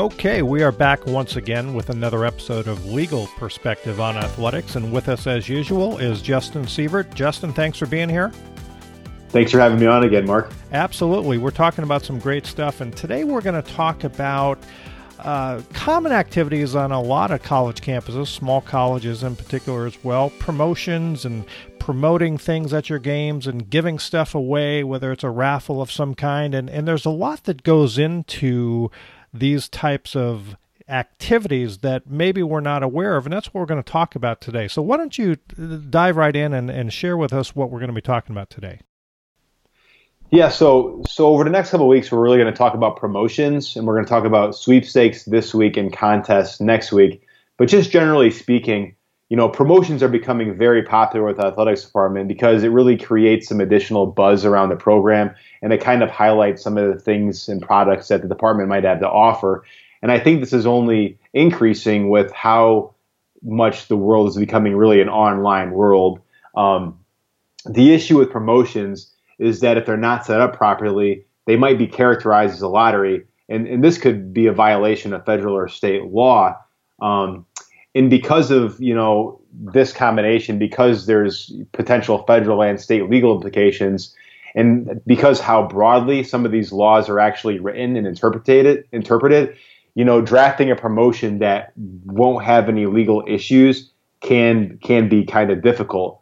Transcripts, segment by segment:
Okay, we are back once again with another episode of Legal Perspective on Athletics, and with us as usual is Justin Sievert. Justin, thanks for being here. Thanks for having me on again, Mark. Absolutely. We're talking about some great stuff, and today we're going to talk about common activities on a lot of college campuses, small colleges in particular as well, promotions and promoting things at your games and giving stuff away, whether it's a raffle of some kind. And there's a lot that goes into these types of activities that maybe we're not aware of, and that's what we're going to talk about today. So why don't you dive right in and share with us what we're going to be talking about today? Yeah, so over the next couple of weeks, we're really going to talk about promotions, and we're going to talk about sweepstakes this week and contests next week. But just generally speaking, promotions are becoming very popular with the athletics department because it really creates some additional buzz around the program, and it kind of highlights some of the things and products that the department might have to offer. And I think this is only increasing with how much the world is becoming really an online world. The issue with promotions is that if they're not set up properly, they might be characterized as a lottery. And this could be a violation of federal or state law. And because of, this combination, because there's potential federal and state legal implications, and because how broadly some of these laws are actually written and interpreted, drafting a promotion that won't have any legal issues can be kind of difficult.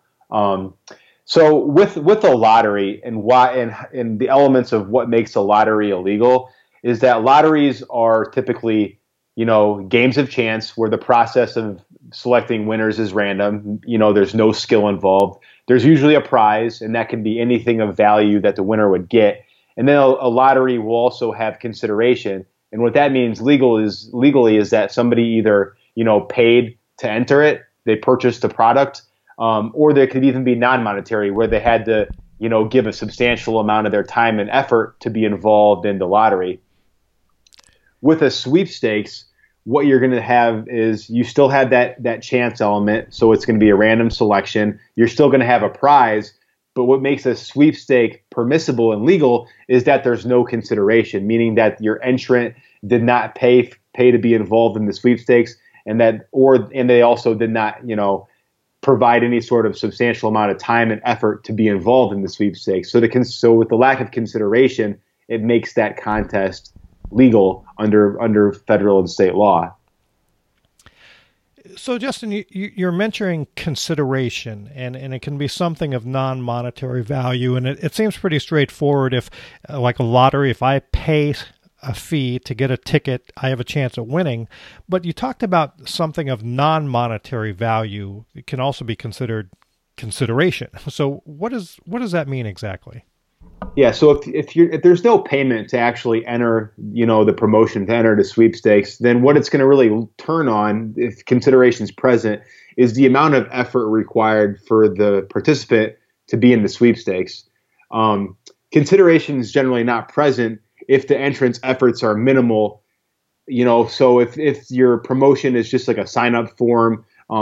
So with the lottery and the elements of what makes a lottery illegal is that lotteries are typically, games of chance where the process of selecting winners is random. There's no skill involved. There's usually a prize, and that can be anything of value that the winner would get. And then a lottery will also have consideration. And what that means legally is that somebody either, paid to enter it, they purchased the product, or there could even be non-monetary where they had to, give a substantial amount of their time and effort to be involved in the lottery. With a sweepstakes, what you're going to have is you still have that chance element. So it's going to be a random selection. You're still going to have a prize. But what makes a sweepstake permissible and legal is that there's no consideration, meaning that your entrant did not pay to be involved in the sweepstakes, and they also did not, provide any sort of substantial amount of time and effort to be involved in the sweepstakes. So with the lack of consideration, it makes that contest legal under federal and state law. So, Justin, you're mentioning consideration, and it can be something of non-monetary value, and it seems pretty straightforward. If, like a lottery, if I pay a fee to get a ticket, I have a chance at winning. But you talked about something of non-monetary value. It can also be considered consideration. So what does that mean exactly? Yeah, so if there's no payment to actually enter, the promotion, to enter the sweepstakes, then what it's going to really turn on, if consideration is present, is the amount of effort required for the participant to be in the sweepstakes. Consideration is generally not present if the entrance efforts are minimal, so if your promotion is just like a sign-up form,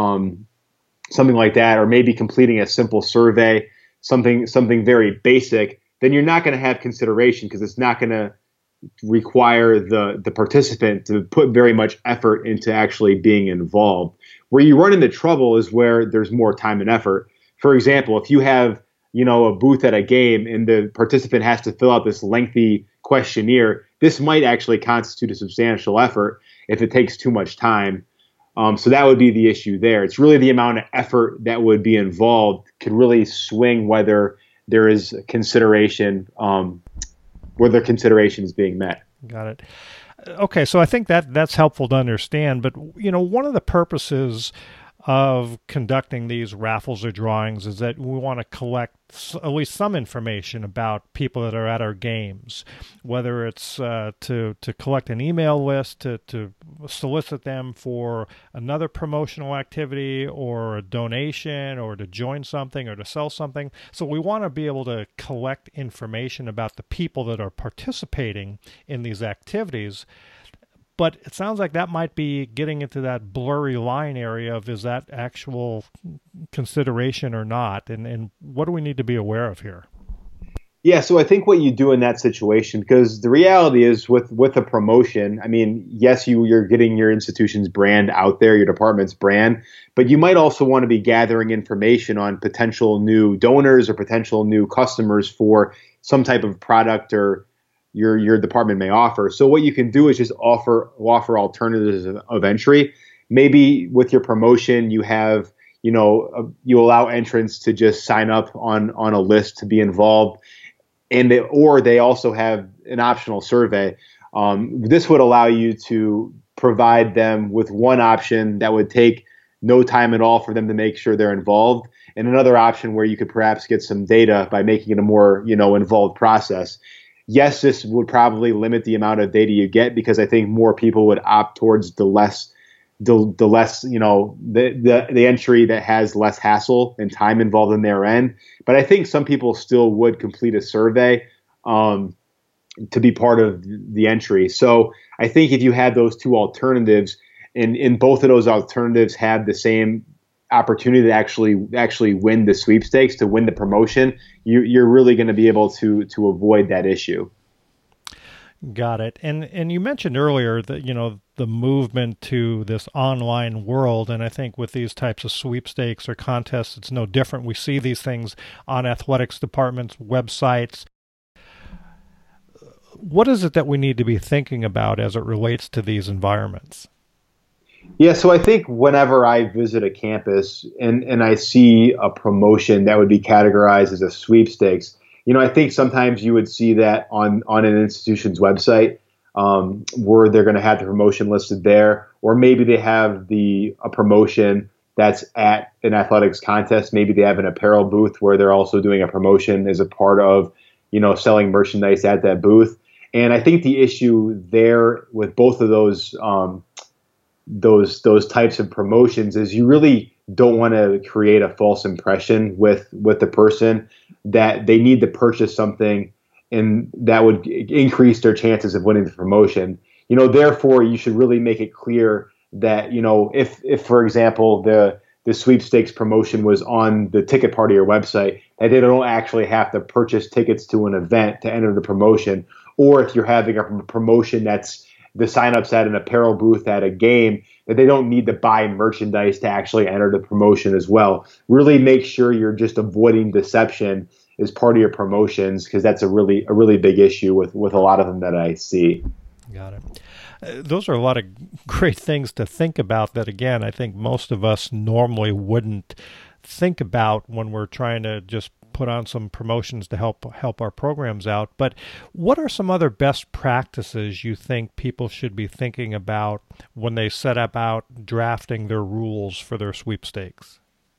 something like that, or maybe completing a simple survey, something very basic, then you're not going to have consideration because it's not going to require the participant to put very much effort into actually being involved. Where you run into trouble is where there's more time and effort. For example, if you have a booth at a game and the participant has to fill out this lengthy questionnaire, this might actually constitute a substantial effort if it takes too much time. So that would be the issue there. It's really the amount of effort that would be involved could really swing whether there is consideration, whether consideration is being met. Got it. Okay, so I think that's helpful to understand. But, one of the purposes of conducting these raffles or drawings is that we want to collect at least some information about people that are at our games, whether it's to collect an email list, to solicit them for another promotional activity or a donation, or to join something or to sell something. So we want to be able to collect information about the people that are participating in these activities. But it sounds like that might be getting into that blurry line area of, is that actual consideration or not? And what do we need to be aware of here? Yeah, so I think what you do in that situation, because the reality is with a promotion, I mean, yes, you're getting your institution's brand out there, your department's brand, but you might also want to be gathering information on potential new donors or potential new customers for some type of product or your department may offer. So what you can do is just offer alternatives of entry. Maybe with your promotion, you have you allow entrants to just sign up on a list to be involved, and they also have an optional survey. This would allow you to provide them with one option that would take no time at all for them to make sure they're involved, and another option where you could perhaps get some data by making it a more involved process. Yes, this would probably limit the amount of data you get, because I think more people would opt towards the less the entry that has less hassle and time involved in their end. But I think some people still would complete a survey to be part of the entry. So I think if you had those two alternatives, and both of those alternatives had the same opportunity to actually win the sweepstakes, to win the promotion, you're really going to be able to avoid that issue. Got it. And you mentioned earlier that, the movement to this online world, and I think with these types of sweepstakes or contests, it's no different. We see these things on athletics departments' websites. What is it that we need to be thinking about as it relates to these environments? Yeah, so I think whenever I visit a campus and I see a promotion that would be categorized as a sweepstakes, I think sometimes you would see that on an institution's website, where they're going to have the promotion listed there, or maybe they have a promotion that's at an athletics contest. Maybe they have an apparel booth where they're also doing a promotion as a part of, selling merchandise at that booth. And I think the issue there with both of those types of promotions is you really don't want to create a false impression with the person that they need to purchase something and that would increase their chances of winning the promotion. Therefore you should really make it clear that, if for example, the sweepstakes promotion was on the ticket part of your website, that they don't actually have to purchase tickets to an event to enter the promotion. Or if you're having a promotion that's the signups at an apparel booth at a game, that they don't need to buy merchandise to actually enter the promotion as well. Really make sure you're just avoiding deception as part of your promotions, because that's a really big issue with a lot of them that I see. Got it. Those are a lot of great things to think about that, again, I think most of us normally wouldn't think about when we're trying to just put on some promotions to help our programs out. But what are some other best practices you think people should be thinking about when they set about drafting their rules for their sweepstakes?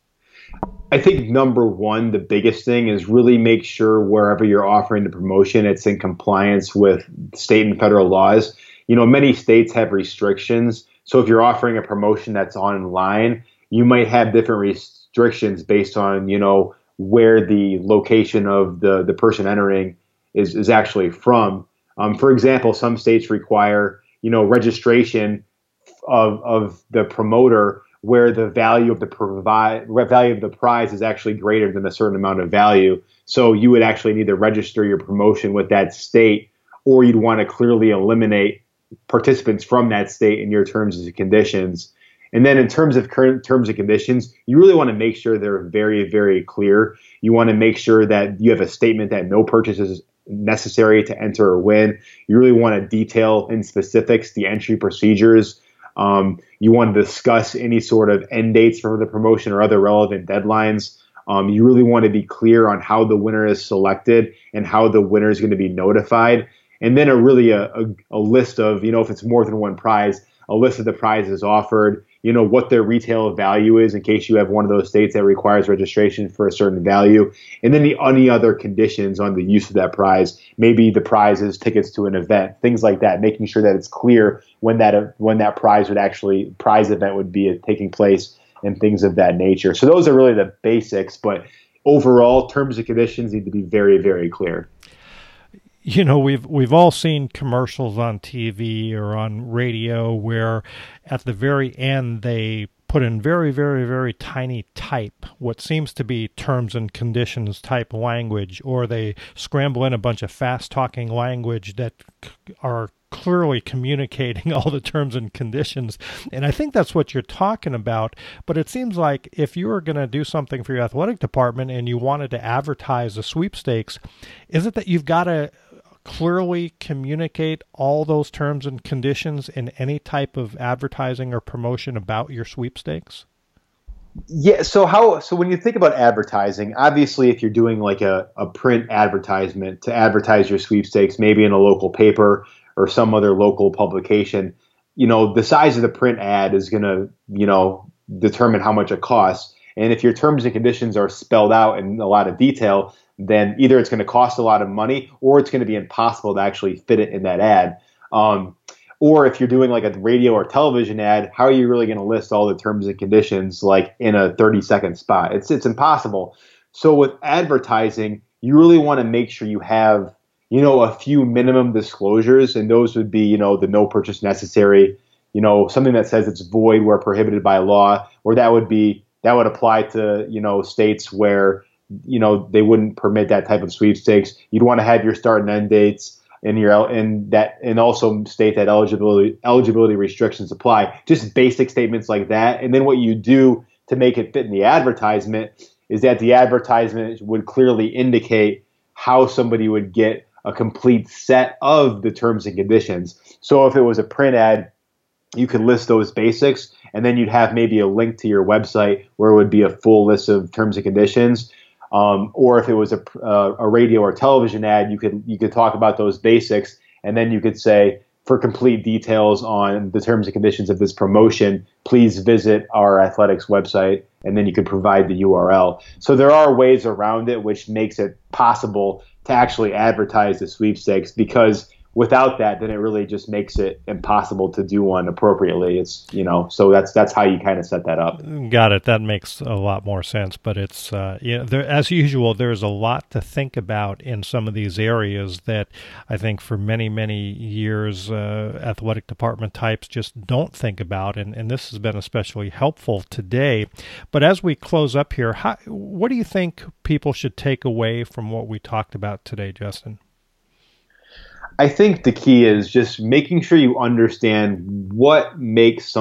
I think number one, the biggest thing is really make sure wherever you're offering the promotion, it's in compliance with state and federal laws. Many states have restrictions. So if you're offering a promotion that's online, you might have different restrictions based on, where the location of the person entering is actually from. For example, some states require, registration of the promoter where the value of the prize is actually greater than a certain amount of value. So you would actually need to register your promotion with that state, or you'd want to clearly eliminate participants from that state in your terms and conditions. And then in terms of current terms and conditions, you really want to make sure they're very, very clear. You want to make sure that you have a statement that no purchase is necessary to enter or win. You really want to detail in specifics the entry procedures. You want to discuss any sort of end dates for the promotion or other relevant deadlines. You really want to be clear on how the winner is selected and how the winner is going to be notified. And then a list of, if it's more than one prize, a list of the prizes offered, what their retail value is in case you have one of those states that requires registration for a certain value. And then any other conditions on the use of that prize, maybe the prize is tickets to an event, things like that, making sure that it's clear when that prize event would be taking place and things of that nature. So those are really the basics, but overall terms and conditions need to be very, very clear. We've all seen commercials on TV or on radio where at the very end they put in very, very, very tiny type what seems to be terms and conditions type language, or they scramble in a bunch of fast-talking language that are clearly communicating all the terms and conditions. And I think that's what you're talking about. But it seems like if you were going to do something for your athletic department and you wanted to advertise a sweepstakes, is it that you've got to clearly communicate all those terms and conditions in any type of advertising or promotion about your sweepstakes? Yeah. So when you think about advertising, obviously if you're doing like a print advertisement to advertise your sweepstakes, maybe in a local paper or some other local publication, the size of the print ad is going to, determine how much it costs. And if your terms and conditions are spelled out in a lot of detail, then either it's going to cost a lot of money or it's going to be impossible to actually fit it in that ad. Or if you're doing like a radio or television ad, how are you really going to list all the terms and conditions like in a 30-second spot? It's impossible. So with advertising, you really want to make sure you have a few minimum disclosures, and those would be, the no purchase necessary, something that says it's void where prohibited by law, or that would apply to, states where, they wouldn't permit that type of sweepstakes. You'd want to have your start and end dates and also state that eligibility restrictions apply. Just basic statements like that. And then what you do to make it fit in the advertisement is that the advertisement would clearly indicate how somebody would get a complete set of the terms and conditions. So if it was a print ad, you could list those basics, and then you'd have maybe a link to your website where it would be a full list of terms and conditions. Or if it was a radio or television ad, you could talk about those basics, and then you could say, for complete details on the terms and conditions of this promotion, please visit our athletics website, and then you could provide the URL. So there are ways around it which makes it possible to actually advertise the sweepstakes, because without that, then it really just makes it impossible to do one appropriately. It's, so that's how you kind of set that up. Got it. That makes a lot more sense. But it's, as usual, there's a lot to think about in some of these areas that I think for many, many years, athletic department types just don't think about. And this has been especially helpful today. But as we close up here, what do you think people should take away from what we talked about today, Justin? I think the key is just making sure you understand what makes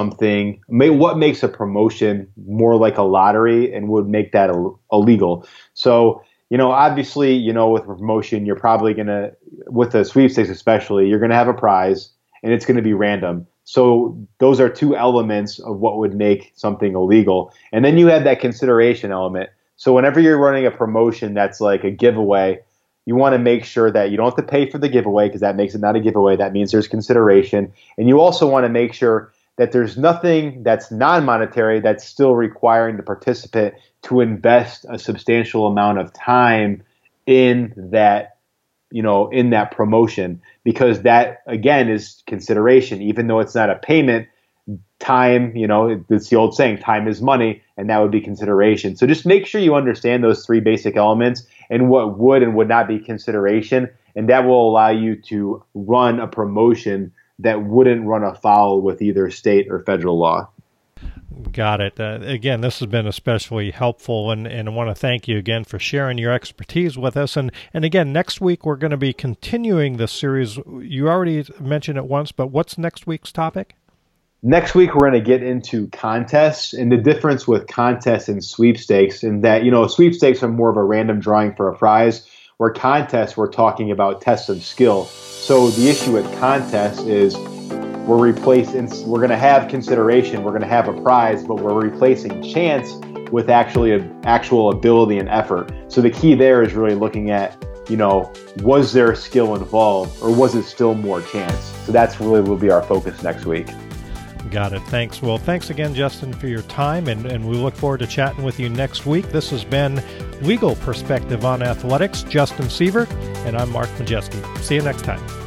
a promotion more like a lottery and would make that illegal. So, obviously, with a promotion, you're probably with the sweepstakes especially, you're going to have a prize and it's going to be random. So those are two elements of what would make something illegal. And then you have that consideration element. So whenever you're running a promotion that's like a giveaway, you want to make sure that you don't have to pay for the giveaway, because that makes it not a giveaway. That means there's consideration. And you also want to make sure that there's nothing that's non-monetary that's still requiring the participant to invest a substantial amount of time in that, in that promotion, because that, again, is consideration. Even though it's not a payment, time, it's the old saying, time is money, and that would be consideration. So just make sure you understand those three basic elements and what would and would not be consideration, and that will allow you to run a promotion that wouldn't run afoul with either state or federal law. Got it. Again, this has been especially helpful, and I want to thank you again for sharing your expertise with us. And again, next week we're going to be continuing this series. You already mentioned it once, but what's next week's topic? Next week, we're going to get into contests and the difference with contests and sweepstakes, and that, sweepstakes are more of a random drawing for a prize, where contests, we're talking about tests of skill. So the issue with contests is we're going to have consideration, we're going to have a prize, but we're replacing chance with actual ability and effort. So the key there is really looking at, was there skill involved, or was it still more chance? So that's really will be our focus next week. Got it. Thanks. Well, thanks again, Justin, for your time, and we look forward to chatting with you next week. This has been Legal Perspective on Athletics. Justin Sievert, and I'm Mark Majeski. See you next time.